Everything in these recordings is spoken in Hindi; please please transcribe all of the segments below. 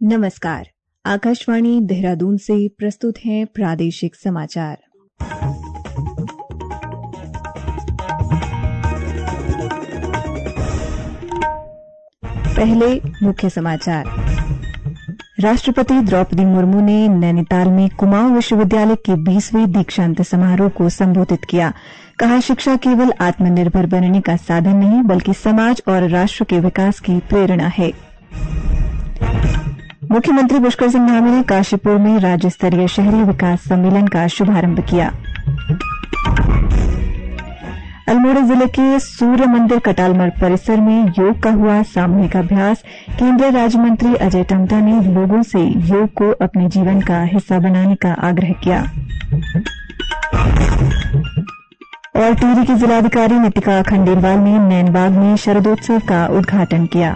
नमस्कार। आकाशवाणी देहरादून से प्रस्तुत हैं प्रादेशिक समाचार। पहले मुख्य समाचार। राष्ट्रपति द्रौपदी मुर्मू ने नैनीताल में कुमाऊं विश्वविद्यालय के 20वें दीक्षांत समारोह को संबोधित किया। कहा, शिक्षा केवल आत्मनिर्भर बनने का साधन नहीं बल्कि समाज और राष्ट्र के विकास की प्रेरणा है। मुख्यमंत्री पुष्कर सिंह धामी ने काशीपुर में राज्य स्तरीय शहरी विकास सम्मेलन का शुभारंभ किया। अल्मोड़ा जिले के सूर्य मंदिर कटालमर परिसर में योग का हुआ सामूहिक अभ्यास। केंद्रीय राज्य मंत्री अजय टम्टा ने लोगों से योग को अपने जीवन का हिस्सा बनाने का आग्रह किया। और टिहरी की जिलाधिकारी नितिका खंडेलवाल ने नैनबाग में शरदोत्सव का उद्घाटन किया।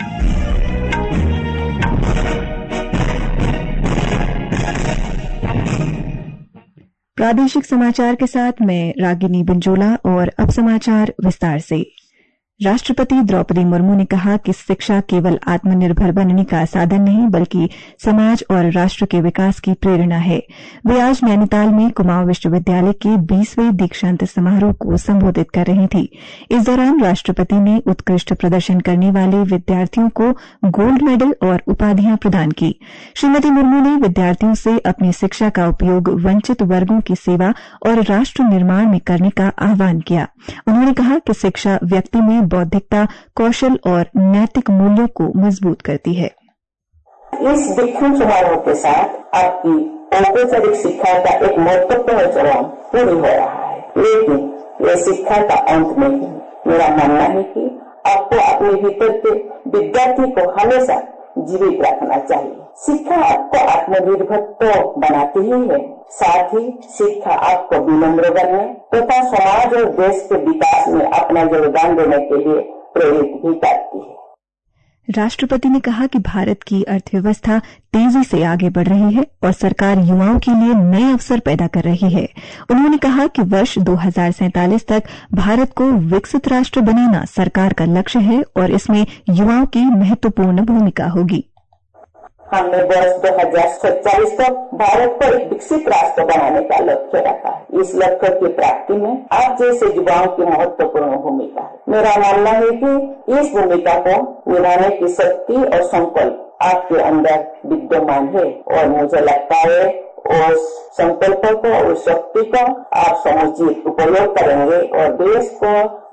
प्रादेशिक समाचार के साथ मैं रागिनी बिंजोला और अब समाचार विस्तार से। राष्ट्रपति द्रौपदी मुर्मू ने कहा कि शिक्षा केवल आत्मनिर्भर बनने का साधन नहीं बल्कि समाज और राष्ट्र के विकास की प्रेरणा है। वे आज नैनीताल में कुमाऊं विश्वविद्यालय के 20वें दीक्षांत समारोह को संबोधित कर रही थी। इस दौरान राष्ट्रपति ने उत्कृष्ट प्रदर्शन करने वाले विद्यार्थियों को गोल्ड मेडल और उपाधियां प्रदान की। श्रीमती मुर्मू ने विद्यार्थियों से अपनी शिक्षा का उपयोग वंचित वर्गों की सेवा और राष्ट्र निर्माण में करने का आह्वान किया। उन्होंने कहा कि शिक्षा व्यक्ति में बौद्धिकता, कौशल और नैतिक मूल्यों को मजबूत करती है। इस दीक्षांत समारोह के साथ आपकी औपचारिक शिक्षा का एक महत्वपूर्ण चरण पूरी हो रहा है, लेकिन यह शिक्षा का अंत नहीं। मेरा मानना है कि आपको अपने भीतर के विद्यार्थी को हमेशा जीवित रखना चाहिए। शिक्षा आपको आत्मनिर्भर तो बनाती ही है, साथ ही शिक्षा आपको विनम्र बनने तथा समाज और देश के विकास में अपना योगदान देने के लिए प्रेरित भी करती है। राष्ट्रपति ने कहा कि भारत की अर्थव्यवस्था तेजी से आगे बढ़ रही है और सरकार युवाओं के लिए नए अवसर पैदा कर रही है। उन्होंने कहा कि वर्ष 2047 तक भारत को विकसित राष्ट्र बनाना सरकार का लक्ष्य है और इसमें युवाओं की महत्वपूर्ण भूमिका होगी। हमने वर्ष 2047 तक भारत को एक विकसित राष्ट्र बनाने का लक्ष्य रखा है। इस लक्ष्य की प्राप्ति में आप जैसे युवाओं की महत्वपूर्ण भूमिका है। मेरा मानना है कि इस भूमिका को निभाने की शक्ति और संकल्प आपके अंदर विद्यमान है और मुझे लगता है उस संकल्प को, उस शक्ति को आप समुचित उपयोग करेंगे और देश को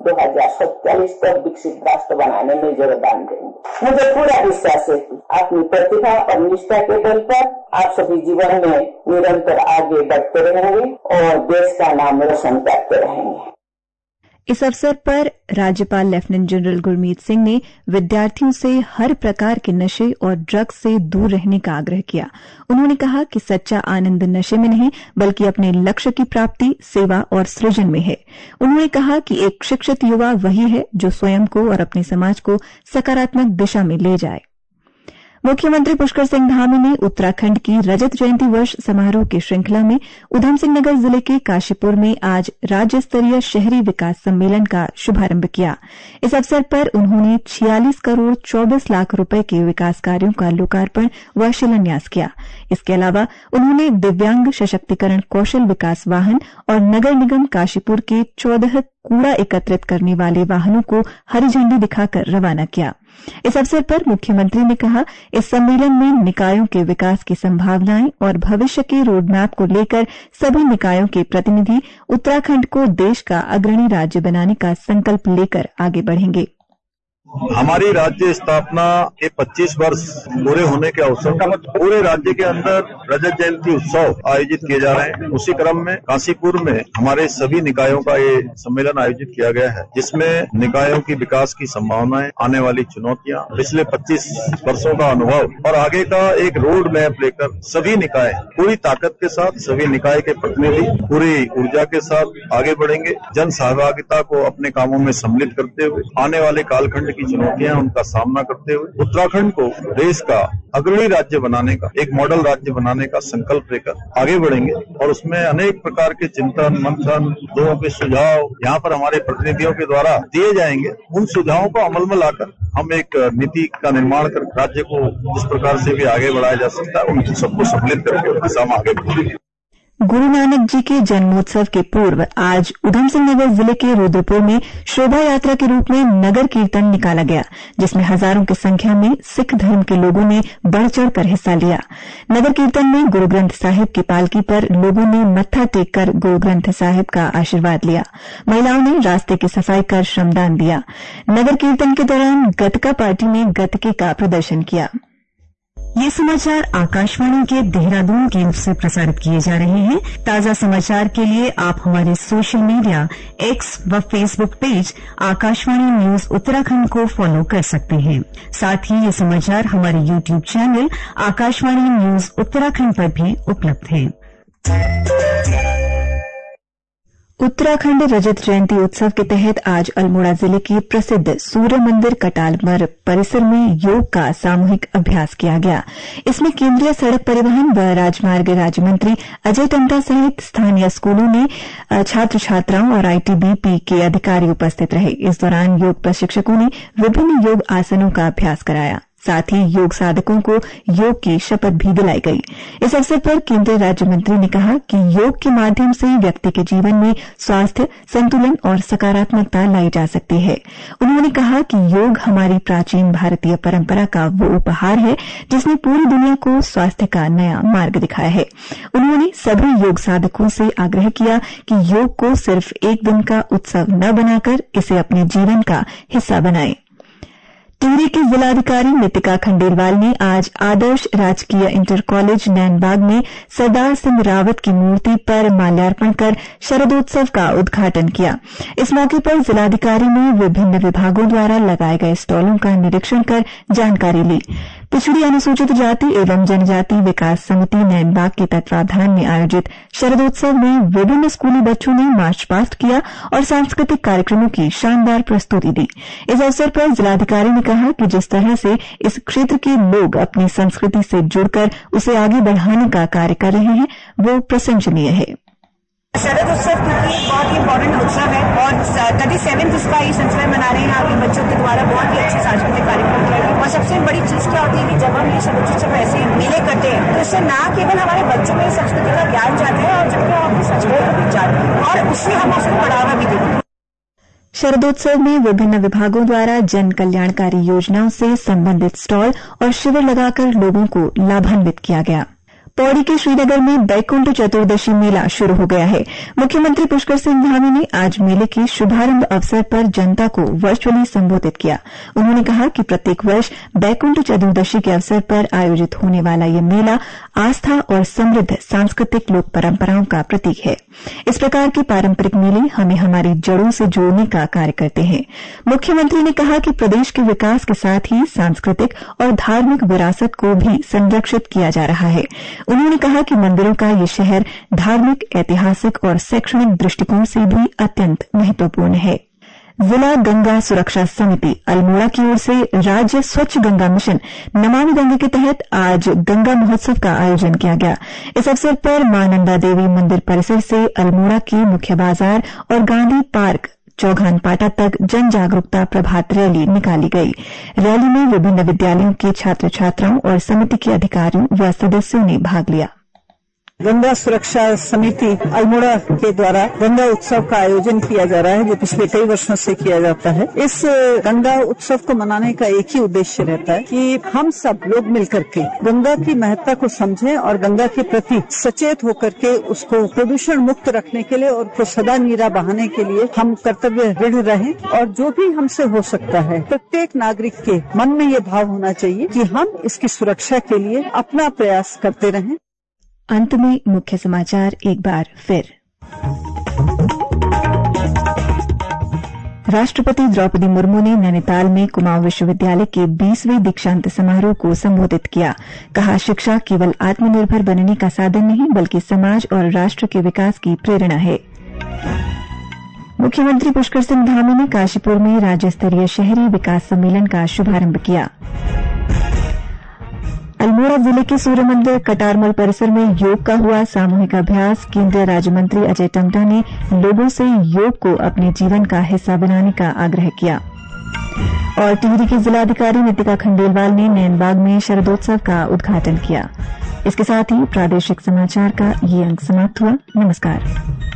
2047 तक विकसित राष्ट्र बनाने में योगदान देंगे। मुझे पूरा विश्वास है कि अपनी प्रतिभा और निष्ठा के बल पर आप सभी जीवन में निरंतर आगे बढ़ते रहेंगे और देश का नाम रोशन करते रहेंगे। इस अवसर पर राज्यपाल लेफ्टिनेंट जनरल गुरमीत सिंह ने विद्यार्थियों से हर प्रकार के नशे और ड्रग्स से दूर रहने का आग्रह किया। उन्होंने कहा कि सच्चा आनंद नशे में नहीं बल्कि अपने लक्ष्य की प्राप्ति, सेवा और सृजन में है। उन्होंने कहा कि एक शिक्षित युवा वही है जो स्वयं को और अपने समाज को सकारात्मक दिशा में ले जाए। मुख्यमंत्री पुष्कर सिंह धामी ने उत्तराखंड की रजत जयंती वर्ष समारोह की श्रृंखला में उधमसिंह नगर जिले के काशीपुर में आज राज्य स्तरीय शहरी विकास सम्मेलन का शुभारंभ किया। इस अवसर पर उन्होंने 46 करोड़ 24 लाख रुपए के विकास कार्यों का लोकार्पण व शिलान्यास किया। इसके अलावा उन्होंने दिव्यांग सशक्तिकरण कौशल विकास वाहन और नगर निगम काशीपुर के 14 कूड़ा एकत्रित करने वाले वाहनों को हरी झंडी दिखाकर रवाना किया। इस अवसर पर मुख्यमंत्री ने कहा, इस सम्मेलन में निकायों के विकास की संभावनाएं और भविष्य के रोडमैप को लेकर सभी निकायों के प्रतिनिधि उत्तराखंड को देश का अग्रणी राज्य बनाने का संकल्प लेकर आगे बढ़ेंगे। हमारी राज्य स्थापना के 25 वर्ष पूरे होने के अवसर पर पूरे राज्य के अंदर रजत जयंती उत्सव आयोजित किए जा रहे हैं। उसी क्रम में काशीपुर में हमारे सभी निकायों का ये सम्मेलन आयोजित किया गया है, जिसमें निकायों की विकास की संभावनाएं, आने वाली चुनौतियां, पिछले 25 वर्षों का अनुभव और आगे का एक रोड मैप लेकर सभी निकाय पूरी ताकत के साथ, सभी निकाय के प्रतिनिधि पूरी ऊर्जा के साथ आगे बढ़ेंगे। जन सहभागिता को अपने कामों में सम्मिलित करते हुए आने वाले कालखंड की चुनौतियां, उनका सामना करते हुए उत्तराखंड को देश का अग्रणी राज्य बनाने का, एक मॉडल राज्य बनाने का संकल्प लेकर आगे बढ़ेंगे और उसमें अनेक प्रकार के चिंतन मंथन, लोगों के सुझाव यहाँ पर हमारे प्रतिनिधियों के द्वारा दिए जाएंगे। उन सुझावों को अमल में लाकर हम एक नीति का निर्माण कर राज्य को जिस प्रकार से भी आगे बढ़ाया जा सकता है उन सबको सम्मिलित करके उस दिशा में आगे बढ़ेंगे। गुरु नानक जी के जन्मोत्सव के पूर्व आज उधमसिंह नगर जिले के रुद्रपुर में शोभा यात्रा के रूप में नगर कीर्तन निकाला गया, जिसमें हजारों की संख्या में सिख धर्म के लोगों ने बढ़ चढ़कर हिस्सा लिया। नगर कीर्तन में गुरु ग्रंथ साहिब की पालकी पर लोगों ने मत्था टेककर गुरु ग्रंथ साहिब का आशीर्वाद लिया। महिलाओं ने रास्ते की सफाई कर श्रमदान दिया। नगर कीर्तन के दौरान गतका पार्टी ने गतके का प्रदर्शन किया। ये समाचार आकाशवाणी के देहरादून केंद्र से प्रसारित किए जा रहे हैं। ताजा समाचार के लिए आप हमारे सोशल मीडिया एक्स व Facebook page Akashvani news Uttarakhand को फॉलो कर सकते हैं। साथ ही ये समाचार हमारे YouTube channel Akashvani news Uttarakhand पर भी उपलब्ध हैं। उत्तराखंड रजत जयंती उत्सव के तहत आज अल्मोड़ा जिले के प्रसिद्ध सूर्य मंदिर कटालमर परिसर में योग का सामूहिक अभ्यास किया गया। इसमें केंद्रीय सड़क परिवहन व राजमार्ग राज्य मंत्री अजय टम्टा सहित स्थानीय स्कूलों ने छात्र छात्राओं और आईटीबीपी के अधिकारी उपस्थित रहे। इस दौरान योग प्रशिक्षकों ने विभिन्न योग आसनों का अभ्यास कराया। साथ ही योग साधकों को योग की शपथ भी दिलाई गई। इस अवसर पर केंद्रीय राज्य मंत्री ने कहा कि योग के माध्यम से व्यक्ति के जीवन में स्वास्थ्य, संतुलन और सकारात्मकता लाई जा सकती है। उन्होंने कहा कि योग हमारी प्राचीन भारतीय परंपरा का वो उपहार है जिसने पूरी दुनिया को स्वास्थ्य का नया मार्ग दिखाया है। उन्होंने सभी योग साधकों से आग्रह किया कि योग को सिर्फ एक दिन का उत्सव न बनाकर इसे अपने जीवन का हिस्सा बनाएं। टिहरी की जिलाधिकारी नितिका खंडेलवाल ने आज आदर्श राजकीय इंटर कॉलेज नैनबाग में सरदार सिंह रावत की मूर्ति पर माल्यार्पण कर शरदोत्सव का उद्घाटन किया। इस मौके पर जिलाधिकारी ने विभिन्न विभागों द्वारा लगाए गए स्टॉलों का निरीक्षण कर जानकारी ली। पिछड़ी अनुसूचित जाति एवं जनजाति विकास समिति नैनबाग के तत्वावधान में आयोजित शरदोत्सव में विभिन्न स्कूली बच्चों ने मार्च पास्ट किया और सांस्कृतिक कार्यक्रमों की शानदार प्रस्तुति दी। इस अवसर पर जिलाधिकारी ने कहा कि जिस तरह से इस क्षेत्र के लोग अपनी संस्कृति से जुड़कर उसे आगे बढ़ाने का कार्य कर रहे हैं, वो प्रशंसनीय है। शरद उत्सव क्योंकि एक बहुत ही इम्पोर्टेंट उत्सव है और 37 इसका इस संचय मना रहे हैं यहाँ के बच्चों के द्वारा बहुत ही अच्छे सांस्कृतिक कार्यक्रम किए गए। और सबसे बड़ी चीज क्या होती है कि जब हम ये शरद उत्सव ऐसे मेले करते हैं तो इससे न केवल हमारे बच्चों में संस्कृति का ज्ञान जाता है और जबकि हम अपनी संस्कृति का ज्ञान और उससे हम उसको बढ़ावा भी देते हैं। शरदोत्सव में विभिन्न विभागों द्वारा जन कल्याणकारी योजनाओं से संबंधित स्टॉल और शिविर लगाकर लोगों को लाभान्वित किया गया। पौड़ी के श्रीनगर में बैकुंठ चतुर्दशी मेला शुरू हो गया है। मुख्यमंत्री पुष्कर सिंह धामी ने आज मेले के शुभारंभ अवसर पर जनता को वर्चुअली संबोधित किया। उन्होंने कहा कि प्रत्येक वर्ष बैकुंठ चतुर्दशी के अवसर पर आयोजित होने वाला यह मेला आस्था और समृद्ध सांस्कृतिक लोक परंपराओं का प्रतीक है। इस प्रकार के पारंपरिक मेले हमें हमारी जड़ों से जोड़ने का कार्य करते हैं। मुख्यमंत्री ने कहा कि प्रदेश के विकास के साथ ही सांस्कृतिक और धार्मिक विरासत को भी संरक्षित किया जा रहा है। उन्होंने कहा कि मंदिरों का ये शहर धार्मिक, ऐतिहासिक और शैक्षणिक दृष्टिकोण से भी अत्यंत महत्वपूर्ण है। जिला गंगा सुरक्षा समिति अल्मोड़ा की ओर से राज्य स्वच्छ गंगा मिशन नमामि गंगे के तहत आज गंगा महोत्सव का आयोजन किया गया। इस अवसर पर मां नंदा देवी मंदिर परिसर से अल्मोड़ा के मुख्य बाजार और गांधी पार्क चौघान पाटा तक जन जागरूकता प्रभात रैली निकाली गई। रैली में विभिन्न विद्यालयों के छात्र छात्राओं और समिति के अधिकारियों व सदस्यों ने भाग लिया। गंगा सुरक्षा समिति अल्मोड़ा के द्वारा गंगा उत्सव का आयोजन किया जा रहा है, जो पिछले कई वर्षों से किया जाता है। इस गंगा उत्सव को मनाने का एक ही उद्देश्य रहता है कि हम सब लोग मिलकर के गंगा की महत्ता को समझें और गंगा के प्रति सचेत होकर के उसको प्रदूषण मुक्त रखने के लिए और उसको सदा नीरा बहाने के लिए हम कर्तव्य दृढ़ रहें। और जो भी हमसे हो सकता है, प्रत्येक नागरिक के मन में ये भाव होना चाहिए कि हम इसकी सुरक्षा के लिए अपना प्रयास करते रहें। अंत में मुख्य समाचार एक बार फिर। राष्ट्रपति द्रौपदी मुर्मू ने नैनीताल में कुमाऊं विश्वविद्यालय के 20वें दीक्षांत समारोह को संबोधित किया। कहा, शिक्षा केवल आत्मनिर्भर बनने का साधन नहीं बल्कि समाज और राष्ट्र के विकास की प्रेरणा है। मुख्यमंत्री पुष्कर सिंह धामी ने काशीपुर में राज्य स्तरीय शहरी विकास सम्मेलन का शुभारंभ किया। अल्मोड़ा जिले के सूर्य मंदिर कटारमल परिसर में योग का हुआ सामूहिक अभ्यास। केंद्रीय राज्य मंत्री अजय टम्टा ने लोगों से योग को अपने जीवन का हिस्सा बनाने का आग्रह किया। और टिहरी की जिलाधिकारी नितिका खंडेलवाल ने नैनबाग में शरदोत्सव का उद्घाटन किया। इसके साथ ही प्रादेशिक समाचार का ये अंक समाप्त हुआ। नमस्कार।